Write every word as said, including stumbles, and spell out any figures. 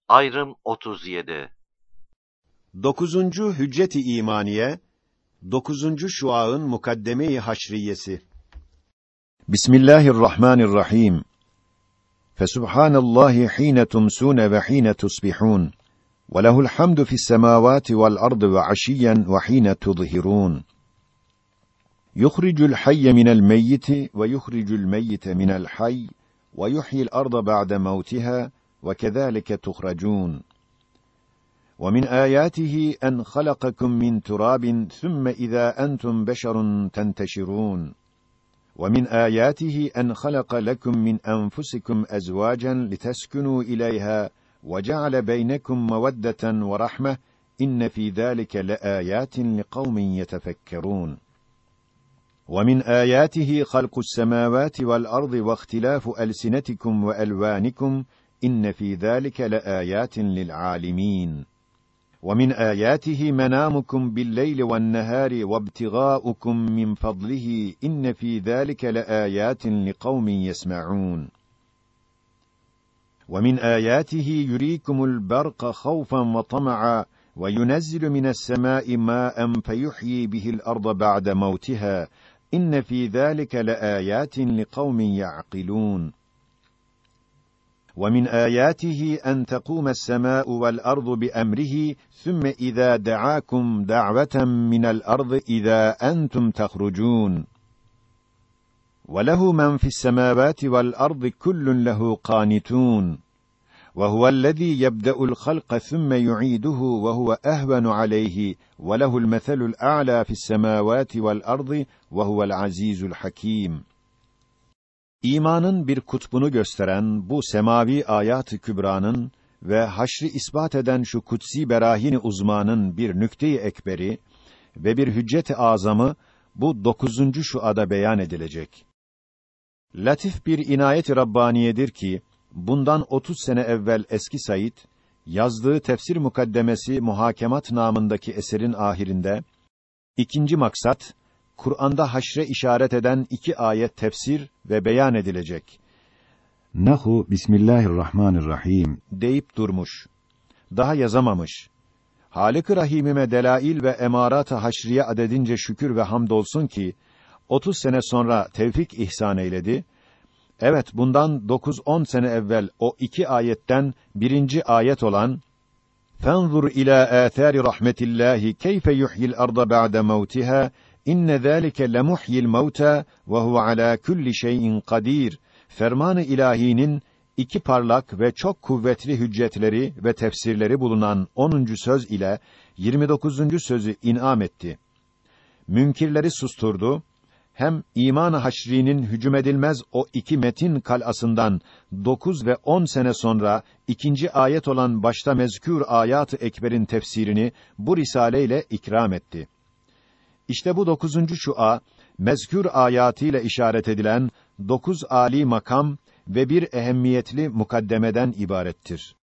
Ayrım otuz yedi. Dokuzuncu Hüccet-i İmaniye, dokuzuncu Şua'nın Mukaddeme-i Haşriyesi. Bismillahirrahmanirrahim. Fesubhanallahi hîne tumsûne ve hîne tusbihûn. Ve lehul hamdu fissemâvâti vel ardı ve aşiyyen ve hîne tudhirûn. Yuhricul hayye minel meyyiti ve yuhricul meyyite minel hayy ve yuhyil arda ba'de mevtiha ve kezâlike tuhracûn. وَمِنْ آيَاتِهِ أَنْ خَلَقَكُمْ مِنْ تُرَابٍ ثُمَّ إِذَا أَنْتُمْ بَشَرٌ تَنْتَشِرُونَ وَمِنْ آيَاتِهِ أَنْ خَلَقَ لَكُمْ مِنْ أَنْفُسِكُمْ أَزْوَاجًا لِتَسْكُنُوا إِلَيْهَا وَجَعَلَ بَيْنَكُمْ مَوَدَّةً وَرَحْمَةً إِنَّ فِي ذَلِكَ لَآيَاتٍ لِقَوْمٍ يَتَفَكَّرُونَ وَمِنْ آيَاتِهِ خَلْقُ السَّمَاوَاتِ وَالْأَرْضِ وَاخْتِلَافُ أَلْسِنَتِكُمْ وَأَلْوَانِكُمْ إِنَّ فِي ذَلِكَ لَآيَاتٍ لِلْعَالِمِينَ وَمِنْ آيَاتِهِ مَنَامُكُمْ بِاللَّيْلِ وَالنَّهَارِ وَابْتِغَاؤُكُمْ مِنْ فَضْلِهِ إِنَّ فِي ذَلِكَ لَآيَاتٍ لِقَوْمٍ يَسْمَعُونَ وَمِنْ آيَاتِهِ يُرِيكُمُ الْبَرْقَ خَوْفًا وَطَمَعًا وَيُنَزِّلُ مِنَ السَّمَاءِ مَاءً فَيُحْيِي بِهِ الْأَرْضَ بَعْدَ مَوْتِهَا إِنَّ فِي ذَلِكَ لَآيَاتٍ لِقَوْمٍ يَعْقِلُونَ وَمِنْ آيَاتِهِ أَنْ تَقُومَ السَّمَاءُ وَالْأَرْضُ بِأَمْرِهِ ثُمَّ إِذَا دَعَاكُمْ دَعْوَةً مِنَ الْأَرْضِ إِذَا أَنْتُمْ تَخْرُجُونَ وَلَهُ مَنْ فِي السَّمَاوَاتِ وَالْأَرْضِ كُلٌّ لَهُ قَانِتُونَ وَهُوَ الَّذِي يَبْدَأُ الْخَلْقَ ثُمَّ يُعِيدُهُ وَهُوَ أَهْوَنُ عَلَيْهِ وَلَهُ الْمَثَلُ الْأَعْلَى فِي السَّمَاوَاتِ وَالْأَرْضِ وَهُوَ الْعَزِيزُ الْحَكِيمُ. İmanın bir kutbunu gösteren bu semavi ayat-ı kübranın ve haşri ispat eden şu kutsi berahin-i uzmanın bir nükte-i ekberi ve bir hüccet-i azamı bu dokuzuncu şuada beyan edilecek. Latif bir inayet-i Rabbaniyedir ki, bundan otuz sene evvel Eski Said, yazdığı tefsir mukaddemesi Muhakemat namındaki eserin ahirinde, ikinci maksat, Kur'an'da haşre işaret eden iki ayet tefsir ve beyan edilecek. Nahu Bismillahirrahmanirrahim deyip durmuş. Daha yazamamış. Hâlik-i Rahîm'ime delail ve emarat-ı haşriye adedince şükür ve hamdolsun ki otuz sene sonra tevfik ihsan eyledi. Evet, bundan dokuz on sene evvel o iki ayetten birinci ayet olan فَانْظُرْ إِلَى آثَارِ رَحْمَةِ اللّٰهِ كَيْفَ يُحْيِي الْأَرْضَ بَعْدَ مَوْتِهَا İnne zâlike lemuhyil mevtâ ve huve alâ kulli şeyin kadîr. Ferman-ı ilahinin iki parlak ve çok kuvvetli hüccetleri ve tefsirleri bulunan onuncu söz ile yirmi dokuzuncu sözü in'am etti. Münkirleri susturdu. Hem iman-ı haşrinin hücum edilmez o iki metin kalasından dokuz ve on sene sonra ikinci ayet olan başta mezkür ayat-ı ekberin tefsirini bu risale-ile ikram etti. İşte bu dokuzuncu şua, mezkür ayatıyla işaret edilen dokuz âli makam ve bir ehemmiyetli mukaddemeden ibarettir.